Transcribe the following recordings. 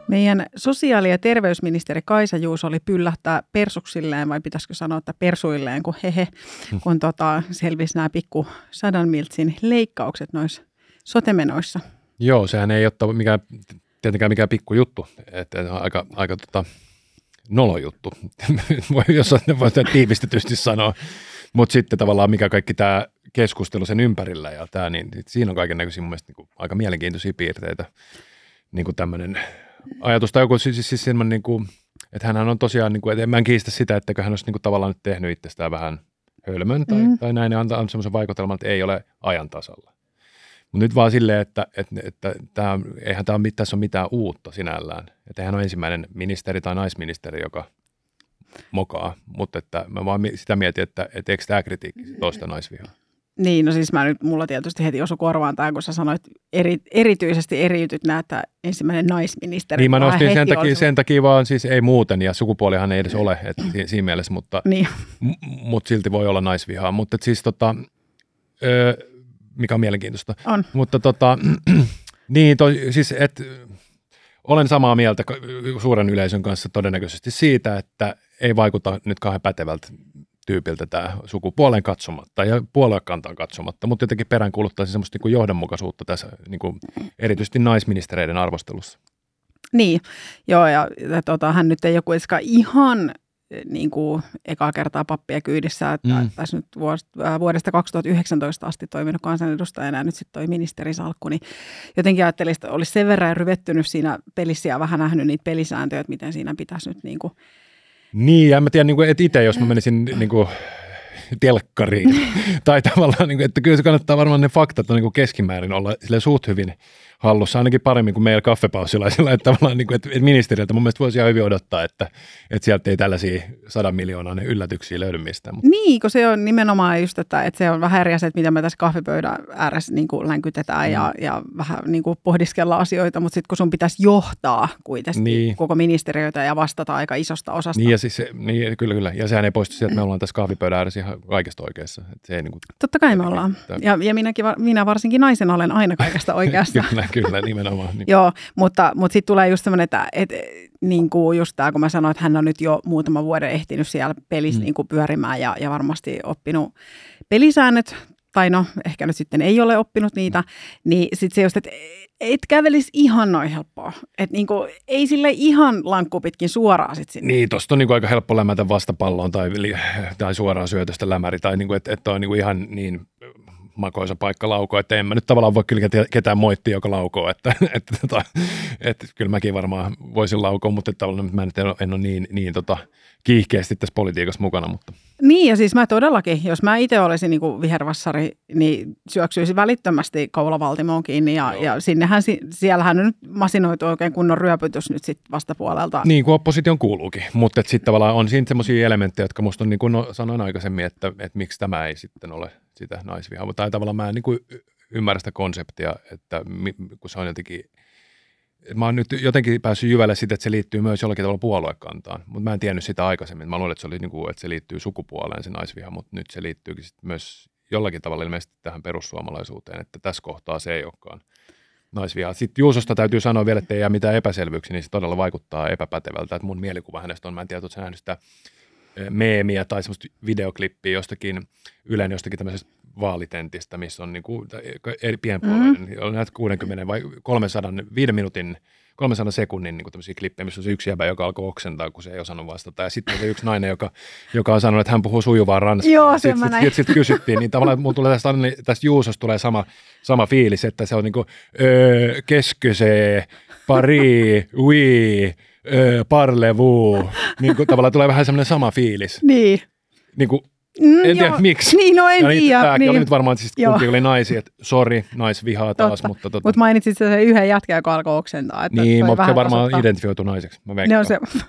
Meidän sosiaali- ja terveysministeri Kaisa Juuso oli pyllähtää persuksilleen, vai pitäisikö sanoa, että persuilleen, kun selvisi nämä pikku 100 miltsin leikkaukset noissa sote-menoissa. Joo, sehän ei ole tietenkään mikään pikku juttu, että aika nolo juttu, jos voi tiivistetysti sanoa, mutta sitten tavallaan mikä kaikki tämä keskustelu sen ympärillä ja tämä, niin siinä on kaikennäköisiä mun mielestä niin aika mielenkiintoisia piirteitä, niin kuin tämmöinen ajatus, tai joku siis semmoinen, niin kuin, että hänhän on tosiaan, niin kuin, että en mä kiistä sitä, että hän olisi niin kuin, tavallaan nyt tehnyt itsestään vähän hölmön tai näin, ja antaa semmoisen vaikutelman, että ei ole ajan tasalla. Mutta nyt vaan silleen, että eihän tässä ole mitään uutta sinällään. Että eihän ole ensimmäinen ministeri tai naisministeri, joka mokaa, mutta että mä vaan sitä mietin, että eikö tämä kritiikki tuosta naisvihaa? Niin, no siis mulla tietysti heti osui korvaan tämä, kun sä sanoit, erityisesti eriytyt näitä ensimmäinen naisministeri. Niin mä nostin sen takia vaan, siis ei muuten, ja sukupuolihan ei edes ole, että siinä mielessä, mutta, niin. Mutta silti voi olla naisvihaa. Mutta siis mikä on mielenkiintoista. On. Mutta niin, siis olen samaa mieltä suuren yleisön kanssa todennäköisesti siitä, että ei vaikuta nyt kauhean pätevältä tyypiltä tämä sukupuolen katsomatta ja puoluekantaan katsomatta, mutta jotenkin peräänkuuluttaisi semmoista niin kuin johdonmukaisuutta tässä niin kuin erityisesti naisministereiden arvostelussa. Niin, joo, ja hän nyt ei joku ihan niin kuin ekaa kertaa pappia kyydissä, että tässä nyt vuodesta 2019 asti toiminut kansanedustajana ja nyt sitten toi ministerisalkku, niin jotenkin ajattelin, että olisi sen verran ryvettynyt siinä pelissä ja vähän nähnyt niitä pelisääntöjä, että miten siinä pitäisi nyt niin kuin. Niin, ja mä tiedän, että itse jos mä menisin niin kuin telkkariin, tai tavallaan, että kyllä se kannattaa varmaan ne faktat on keskimäärin olla suht hyvin hallussa, ainakin paremmin kuin meillä kaffepaussilaisilla, että tavallaan, että ministeriöltä mun mielestä voisi ihan hyvin odottaa, että sieltä ei tällaisia 100 miljoonan yllätyksiä löydy mistään. Niin, kun se on nimenomaan just, että se on vähän eri asia, että mitä me tässä kahvipöydän ääressä niin kuin länkytetään ja vähän niin kuin pohdiskellaan asioita, mutta sitten kun sun pitäisi johtaa kuitenkin koko ministeriötä ja vastata aika isosta osasta. Niin, ja siis kyllä. Ja sehän ei poistu sieltä, että me ollaan tässä kahvipöydän ääressä ihan kaikesta oikeassa. Että se ei, niin kuin, totta kai me ollaan. Ja minä varsinkin naisena olen aina kaikesta oikeassa. Kyllä, nimenomaan. Niin. Joo, mutta sitten tulee just semmoinen, että niin kuin just tämä, kun mä sanoin, että hän on nyt jo muutaman vuoden ehtinyt siellä pelissä niin kuin pyörimään ja varmasti oppinut pelisäännöt, tai no ehkä nyt sitten ei ole oppinut niitä, niin sitten se just, että et kävelisi ihan noin helppoa. Että niinku, ei sille ihan lankku pitkin suoraan sitten sinne. Niin, tuosta on niinku aika helppo lämätä vastapalloon tai suoraan syötöstä lämäri, tai niinku, että on niinku ihan niin makoisa paikka laukoa, että en mä nyt tavallaan voi kyllä ketään moittia, joka laukoo, että kyllä mäkin varmaan voisin laukoa, mutta tavallaan mä en ole niin kiihkeästi tässä politiikassa mukana. Mutta. Niin, ja siis mä todellakin, jos mä itse olisin niin kuin vihervassari, niin syöksyisin välittömästi kaulavaltimoon kiinni, ja siellähän on nyt masinoitu oikein kunnon ryöpytys nyt sitten vastapuolelta. Niin kuin opposition kuuluukin, mutta sitten tavallaan on siinä semmoisia elementtejä, jotka musta on, niin kuin sanoin aikaisemmin, että miksi tämä ei sitten ole sitä naisvihaa, tai tavallaan mä en niin kuin ymmärrä sitä konseptia, että kun se on jotenkin, mä oon nyt jotenkin päässyt jyvälle sitä, että se liittyy myös jollakin tavalla puoluekantaan, mutta mä en tiennyt sitä aikaisemmin. Mä luulen, että se oli niin kuin, että se liittyy sukupuoleen se naisviha, mutta nyt se liittyykin sitten myös jollakin tavalla ilmeisesti tähän perussuomalaisuuteen, että tässä kohtaa se ei olekaan naisviha. Sitten Juusosta täytyy sanoa vielä, että ei jää mitään epäselvyyksiä, niin se todella vaikuttaa epäpätevältä, että mun mielikuva hänestä on, mä en tiedä, että nähnyt sitä meemiä tai semmoista videoklippiä Ylen jostakin tämmöisestä vaalitentistä, missä on niinku eri pienpuolueiden, on näitä 60 vai 300 sekunnin niinku tämmöisiä klippejä, missä on se yksi jäbä, joka alkoi oksentaa, kun se ei osannut vastata. Ja sitten on se yksi nainen, joka on sanonut, että hän puhuu sujuvaa ranskaa. Joo, se mä näin. Sitten kysyttiin, niin tavallaan mulla tulee tästä Juusosta tulee sama fiilis, että se on niinku keskysee, Paris, oui, parlez-vous. Niin kuin tavallaan tulee vähän semmoinen sama fiilis. Niin. Niin kuin, en tiedä miksi. Niin, no en tiedä. Tämäkin oli nyt varmaan, siis kumpi oli naisia, että sori, naisvihaa taas. Mutta mainitsit sen yhden jätkän, joka alkoi oksentaa. Niin, mutta se varmaan identifioitu naiseksi. Mä veikkaan.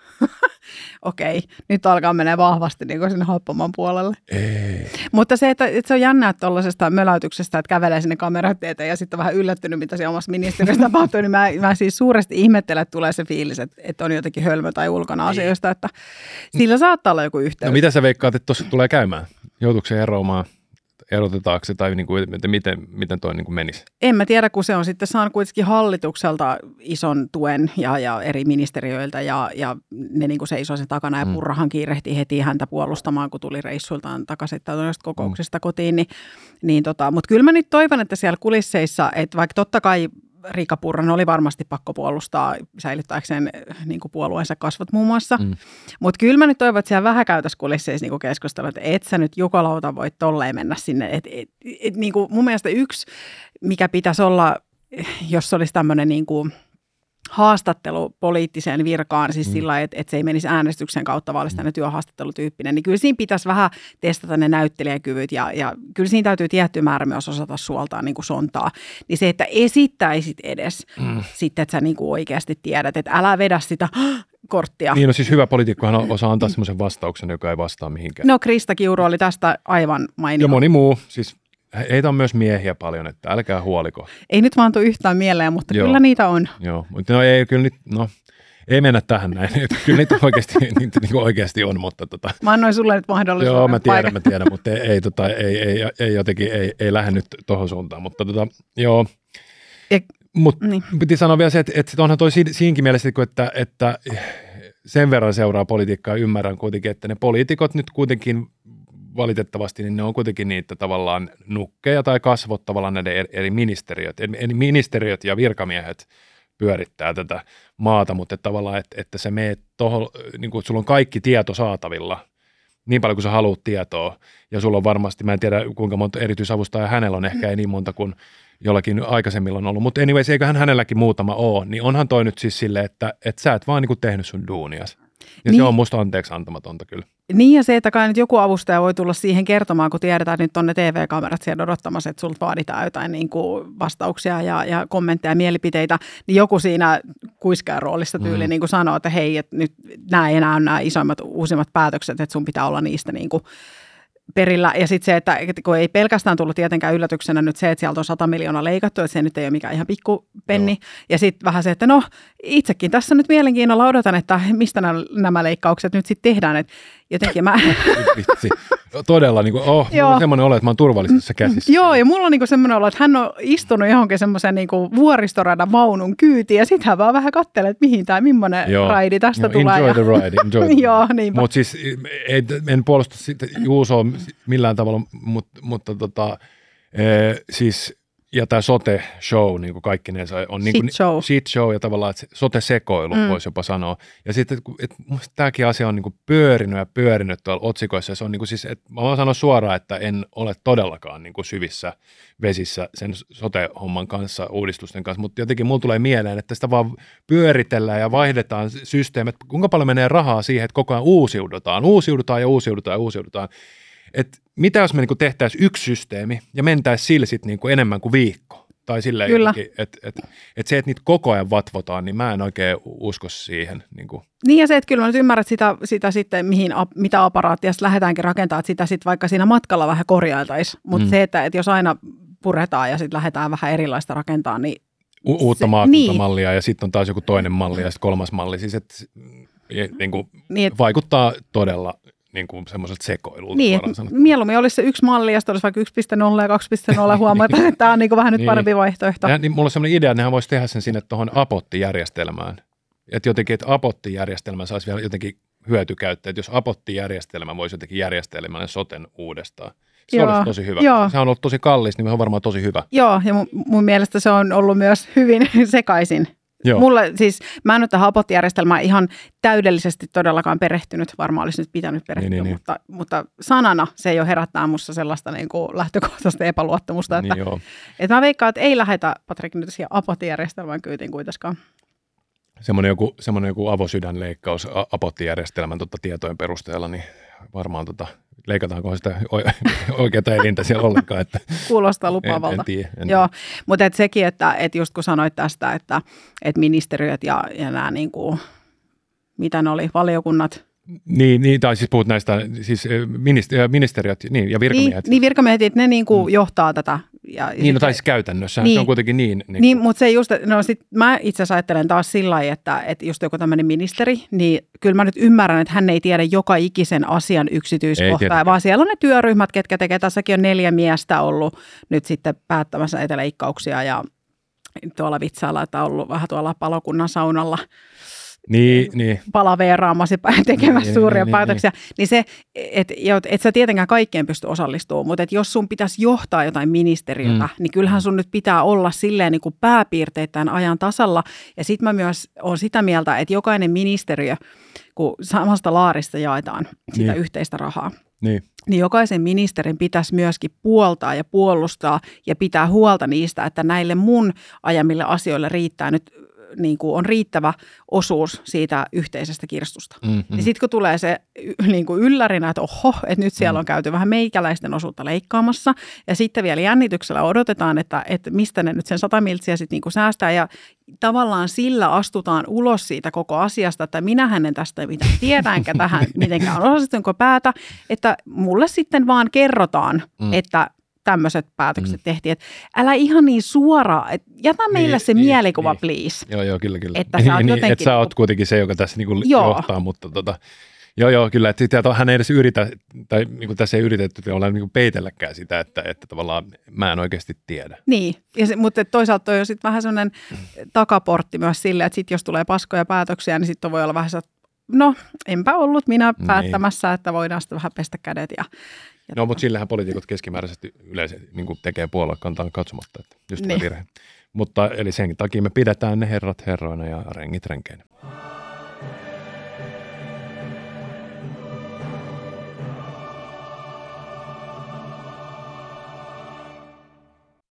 Okei, nyt alkaa mennä vahvasti niin sinne happoman puolelle. Ei. Mutta se, että se on jännää tuollaisesta möläytyksestä, että kävelee sinne kamerat eteen ja sitten vähän yllättynyt, mitä siellä omassa ministeriössä tapahtuu, niin mä siis suuresti ihmettelen, että tulee se fiilis, että on jotenkin hölmö tai ulkona asioista, että sillä saattaa olla joku yhteys. No mitä sä veikkaat, että tuossa tulee käymään? Joutuuko se eroamaan? erotetaanko se tai niin kuin, miten toi niin kuin menisi? En mä tiedä, kun se on sitten saanut kuitenkin hallitukselta ison tuen ja eri ministeriöiltä ja ne niin kuin seisoo sen takana ja Purrahan kiirehti heti häntä puolustamaan, kun tuli reissuiltaan takaisin noista kokouksista kotiin. Mutta kyllä mä nyt toivon, että siellä kulisseissa, että vaikka totta kai Riikka Purran oli varmasti pakko puolustaa säilyttääkseen niin kuin puolueensa kasvot muun muassa. Mutta kyllä mä nyt toivon, että siellä vähän käytäisiin kulisseissa niin keskustelua, että et sä nyt jukolauta voi tolleen mennä sinne. Niin kuin mun mielestä yksi, mikä pitäisi olla, jos olisi tämmöinen niin kuin haastattelu poliittiseen virkaan, siis sillä että se ei menisi äänestyksen kautta, vaan olisi tänne työhaastattelutyyppinen, niin kyllä siinä pitäisi vähän testata ne näyttelijäkyvyt ja kyllä siinä täytyy tietty määrä myös osata suoltaa niin kuin sontaa. Niin se, että esittäisit edes sitten, että sä niin kuin oikeasti tiedät, että älä vedä sitä korttia. Niin, no siis hyvä poliitikkohan osaa antaa semmoisen vastauksen, joka ei vastaa mihinkään. No Krista Kiuru oli tästä aivan mainio. Ja moni muu, siis heitä on myös miehiä paljon, että älkää huoliko. Ei nyt vaan tule yhtään mieleen, mutta kyllä niitä on. Joo, mutta no ei, kyllä nyt, ei mennä tähän näin. Kyllä niitä oikeasti on, mutta Mä annoin sulle nyt mahdollisuuden. Joo, mä tiedän, mutta ei jotenkin, ei lähde nyt tohon suuntaan, mutta joo. Mutta niin. Piti sanoa vielä se, että onhan toi siinkin mielessä, että sen verran seuraa politiikkaa, ymmärrän kuitenkin, että ne poliitikot nyt kuitenkin valitettavasti, niin ne on kuitenkin niitä tavallaan nukkeja tai kasvot tavallaan näiden eri ministeriöt. Eli ministeriöt ja virkamiehet pyörittää tätä maata, mutta tavallaan, että sä meet tuohon, niin kuin sulla on kaikki tieto saatavilla, niin paljon kuin sä haluat tietoa, ja sulla on varmasti, mä en tiedä kuinka monta erityisavustajaa hänellä on, ehkä ei niin monta kuin jollakin aikaisemmilla on ollut, mutta anyways, eiköhän hänelläkin muutama ole, niin onhan toi nyt siis silleen, että sä et vaan niin kuin tehnyt sun duunias. Ja niin. Se on musta anteeksi antamatonta kyllä. Niin ja se, että kai nyt joku avustaja voi tulla siihen kertomaan, kun tiedetään, että nyt on ne TV-kamerat siellä odottamassa, että sulta vaaditaan jotain niin kuin vastauksia ja kommentteja ja mielipiteitä, niin joku siinä kuiskaan roolissa tyyli niin kuin sanoo, että hei, että nyt nämä ei enää ole nämä isoimmat, uusimmat päätökset, että sun pitää olla niistä niin kuin perillä. Ja sitten se, että kun ei pelkästään tullut tietenkään yllätyksenä nyt se, että sieltä on 100 miljoonaa leikattu, että se nyt ei ole mikään ihan pikkupenni. Joo. Ja sitten vähän se, että no itsekin tässä nyt mielenkiinnolla odotan, että mistä nämä leikkaukset nyt sitten tehdään. Että jotenkin mä... Vitsi. Todella, niin kuin, mulla on semmoinen olo, että mä oon turvallisessa käsissä. Joo, ja mulla on niin semmoinen olo, että hän on istunut johonkin semmoisen niin vuoristoradan vaunun kyytiin, ja sitten hän vaan vähän katselee, että mihin tai millainen raidi tästä tulee. Enjoy the ride, enjoy the ride. Joo, niinpä. Mutta siis en puolusta Juusoa millään tavalla, mutta siis... Ja tämä sote-show, niin kuin kaikki ne on niin kuin shit-show ja tavallaan että sote-sekoilu, voisi jopa sanoa. Ja sitten, että tämäkin asia on niin kuin pyörinyt tuolla otsikoissa. Ja se on niin kuin siis, että mä voin sanoa suoraan, että en ole todellakaan niin kuin syvissä vesissä sen sote-homman kanssa, uudistusten kanssa, mutta jotenkin mulla tulee mieleen, että sitä vaan pyöritellään ja vaihdetaan systeemit. Kuinka paljon menee rahaa siihen, että koko ajan uusiudutaan. Että mitä jos me niinku tehtäisiin yksi systeemi ja mentäisiin sillä sitten niinku enemmän kuin viikko? Tai silleen, että se, että niitä koko ajan vatvotaan, niin mä en oikein usko siihen. Niin ja se, että kyllä mä nyt ymmärrät sitä sitten, mitä aparaattia lähdetäänkin rakentamaan, että sitä sitten vaikka siinä matkalla vähän korjailtaisiin. Mutta se, että jos aina puretaan ja sitten lähdetään vähän erilaista rakentamaan, niin... Uutta maakuntamallia ja sitten on taas joku toinen malli ja sitten kolmas malli. Siis että vaikuttaa todella... niin kuin semmoiselta sekoilulta. Niin, mieluummin olisi se yksi malli, ja sitten olisi vaikka 1.0 ja 2.0, huomataan, että tämä on niin kuin vähän nyt parempi vaihtoehto. Niin, mulla on semmoinen idea, että nehän voisi tehdä sen sinne tuohon Apotti-järjestelmään. Että jotenkin, että Apotti-järjestelmä saisi vielä jotenkin hyötykäyttöä, että jos Apotti-järjestelmä voisi jotenkin järjestelmän soten uudestaan. Se olisi tosi hyvä. Joo. Se on ollut tosi kallis, niin se on varmaan tosi hyvä. Joo, ja mun mielestä se on ollut myös hyvin sekaisin. Mulle siis, mä en ole tähän Apotti-järjestelmään ihan täydellisesti todellakaan perehtynyt, varmaan olisi nyt pitänyt perehtyä, mutta sanana se jo herättää musta sellaista niin kuin lähtökohtaista epäluottamusta, että mä veikkaan, että ei lähetä Patrik nyt siihen Apotti-järjestelmään kyytiin kuitenkaan. Semmoinen joku avosydänleikkaus Apotti-järjestelmän tietojen perusteella, niin varmaan leikataanko sitä oikeata elintä siellä ollenkaan. Että kuulostaa lupaavalta. En tiedä. Joo, mutta sekin, että just kun sanoit tästä, että ministeriöt ja nämä niin kuin, mitä ne oli, valiokunnat. Niin, tai siis puhut näistä siis ministeriöt ja virkamiehet. Niin virkamiehet, että ne niin kuin johtaa tätä Niin, no taisi käytännössä, niin, se on kuitenkin niin mutta se just, no sit mä itse asiassa ajattelen taas sillä lailla, että just joku tämmöinen ministeri, niin kyllä mä nyt ymmärrän, että hän ei tiedä joka ikisen asian yksityiskohtaa, vaan siellä on ne työryhmät, ketkä tekee. Tässäkin on 4 miestä ollut nyt sitten päättämässä näitä leikkauksia ja tuolla vitsailla, että on ollut vähän tuolla palokunnan saunalla palaveeraamassa tekemässä suuria päätöksiä. Niin se, että et sä tietenkään kaikkeen pysty osallistumaan, mutta et jos sun pitäisi johtaa jotain ministeriötä, niin kyllähän sun nyt pitää olla silleen niin kuin pääpiirteittäin ajan tasalla. Ja sitten mä myös olen sitä mieltä, että jokainen ministeriö, kun samasta laarista jaetaan sitä yhteistä rahaa, niin jokaisen ministerin pitäisi myöskin puoltaa ja puolustaa ja pitää huolta niistä, että näille mun ajamille asioille riittää nyt niin kuin on riittävä osuus siitä yhteisestä kirstusta. Niin sitten kun tulee se niin kuin yllärinä, että oho, että nyt siellä on käyty vähän meikäläisten osuutta leikkaamassa ja sitten vielä jännityksellä odotetaan, että mistä ne nyt sen 100 miltsiä sitten niin kuin säästää ja tavallaan sillä astutaan ulos siitä koko asiasta, että minähän en tästä mitään tiedä, enkä tähän mitenkään osastunko päätä, että mulle sitten vaan kerrotaan, että tämmöiset päätökset tehtiin, että älä ihan niin suoraan, että jätä meille se mielikuva, please. Joo, kyllä. Että sä oot jotenkin... Että sä oot kuitenkin se, joka tässä niinku johtaa, mutta kyllä, että hän ei edes yritä, tai niinku tässä ei yritetty olla niinku peitelläkään sitä, että tavallaan mä en oikeasti tiedä. Niin, mutta toisaalta toi on sitten vähän semmoinen takaportti myös sille, että sitten jos tulee paskoja päätöksiä, niin sitten voi olla vähän se, no enpä ollut minä päättämässä, että voidaan sitten vähän pestä kädet ja no, mutta sillähän poliitikot keskimääräisesti yleensä niin tekee puoluekantaan katsomatta, että just virhe. Mutta eli sen takia me pidetään ne herrat herroina ja rengit renkeinä.